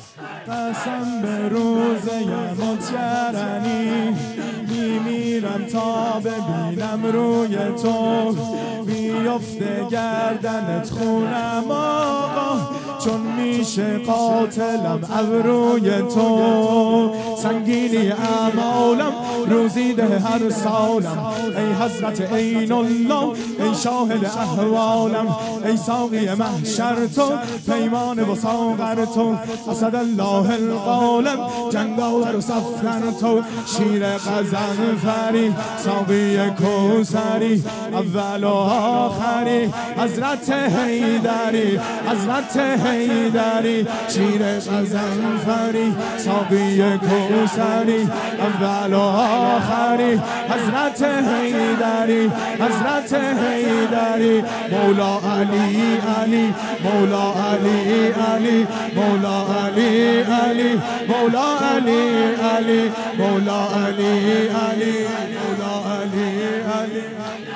قسم به روزه متگرنی میمیرم تا ببینم روی تو بیفته گردنت خونم آقا چون میشه قاتلم ابروی تو سنگینی اعمالم روزی ده هر سالم ای حضرت عین الله ای شاهد احوالم ای ساقی محشر تو پیمان و ساغر تو اسد الله الغالب جنگاور و صفر تو شیر غضنفری ساقی کوثری اول و آخری حضرت حیدری حضرت حیدری شیر غضنفری ساقی کوثری اول و آخری حضرت حیدری حضرت حیدری مولا علی علی مولا علی علی مولا علی علی مولا علی علی مولا علی علی مولا علی علی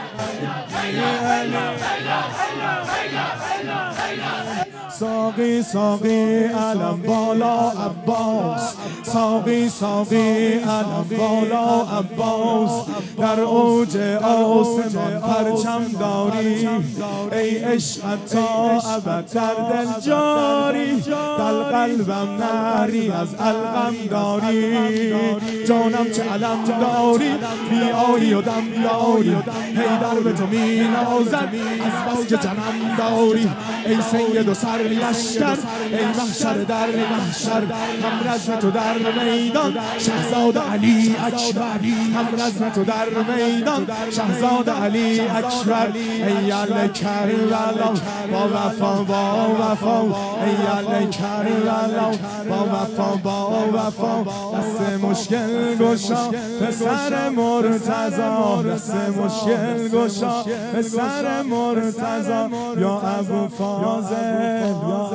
ساقی ساقی علم بالا عباس ساقی ساقی علم بالا عباس در اوج آسمان پرچم داری ای عشق تا ابد در دل جاری در قلبم نری از علقم داری جانم چه علم داری بیایی و دم داری حیدر به تو می نازد از بس که جنم داری ای سید و سر لشکر ای محشر در محشر هم رزم تو در میدان شهزاده علی اکبر هم رزم تو در میدان شهزاده علی اکبر ای اهل کربلا با وفا با وفا ای اهل کربلا با وفا با وفا دست مشکل گشا پسر مرتضی دست مشکل گشا پسر مرتضی یا ابو فاضل یا